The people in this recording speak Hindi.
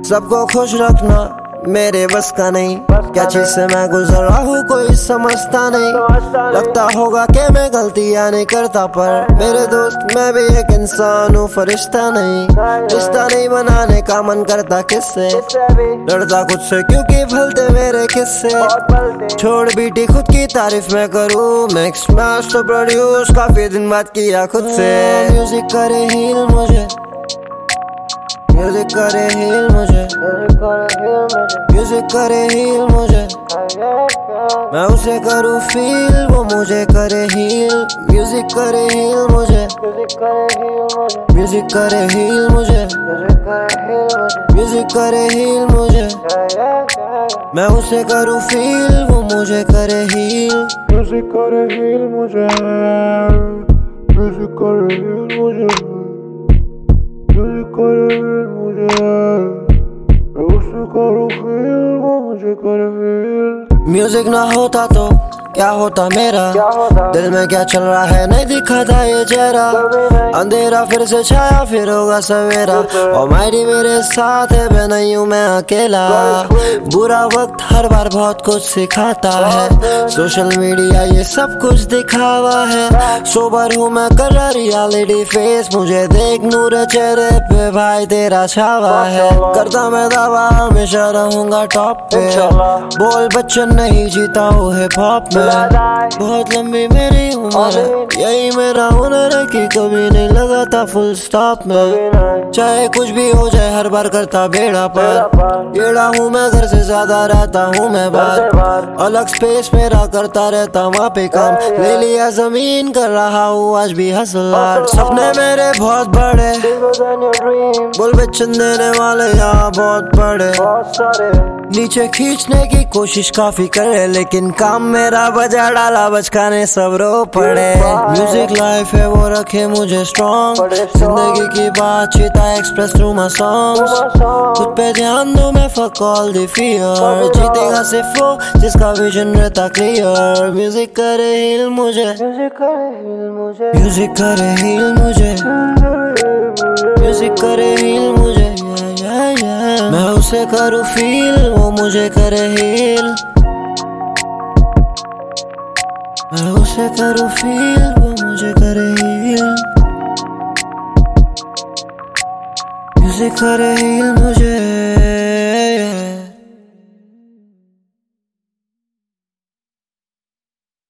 सबको खुश रखना मेरे बस का नहीं, क्या चीज से मैं गुजर रहा हूँ कोई समझता नहीं। लगता होगा कि मैं गलतियाँ नहीं करता, पर मेरे दोस्त मैं भी एक इंसान हूँ, फरिश्ता नहीं। रिश्ता नहीं बनाने का मन करता किससे, डरता खुद से क्योंकि भलते मेरे किस्से। छोड़ बीटी खुद की तारीफ मैं करूँ, मिक्स मैच तो प्रोड्यूस काफी दिन बाद किया खुद से। म्यूजिक करे हील मुझे, म्यूजिक करे हील मुझे, म्यूजिक करे हील मुझे, मैं उसे करूँ फील वो मुझे करे हील। म्यूजिक करे हील मुझे, म्यूजिक करे हील मुझे, म्यूजिक करे हील मुझे, मैं उसे करूँ फील वो मुझे करे हील। म्यूजिक करे हील मुझे, म्यूजिक करे हील मुझे, म्यूजिक करे हील मुझे, मैं उसे करूँ फील वो मुझे करे हील। म्यूजिक ना होता तो क्या होता मेरा, दिल में क्या चल रहा है नहीं दिखाता ये चेहरा। अंधेरा फिर से छाया फिर होगा सवेरा, और मायरी मेरे साथ है मैं नहीं हूँ मैं अकेला। बुरा वक्त हर बार बहुत कुछ सिखाता है, सोशल मीडिया ये सब कुछ दिखावा है। सोबर हूँ मैं कर रहा रियलिटी फेस, मुझे देख नूर चेहरे पे भाई तेरा छावा है। करता मैं दावा हमेशा रहूंगा टॉप पे, बोल बच्चन नहीं जीता हूँ हिप हॉप में। बहुत लंबी मेरी उम्र है, यही मेरा हुनर है कि कभी नहीं लगाता फुल स्टॉप में। चाहे कुछ भी हो जाए हर बार करता बेड़ा पर, येड़ा हूँ मैं घर से ज्यादा रहता हूँ मैं बाहर। अलग स्पेस मेरा करता रहता वहाँ पे काम, ले लिया जमीन कर रहा हूँ आज भी हसल हार्ड। सपने मेरे बहुत बड़े, बोल बच्चन देने वाले यहाँ बहुत बड़े। नीचे खींचने की कोशिश काफी करे, लेकिन काम मेरा बजा डाला बचकाने सब रो पड़े। म्यूजिक लाइफ है वो रखे मुझे स्ट्रॉन्ग, जिंदगी की बातचीत I express through my songs. खुद पे ध्यान दूं मैं फक ऑल द फियर, जीतेगा सिर्फ वो जिसका विजन रहता क्लियर। म्यूजिक करे हील मुझे, म्यूजिक करे हील मुझे, म्यूजिक करे हील मुझे, म्यूजिक करे हील मुझे, मैं उसे करूँ फील वो मुझे करे हील। मैं उसे करूँ फील वो मुझे करे हील। म्यूजिक करे हील मुझे।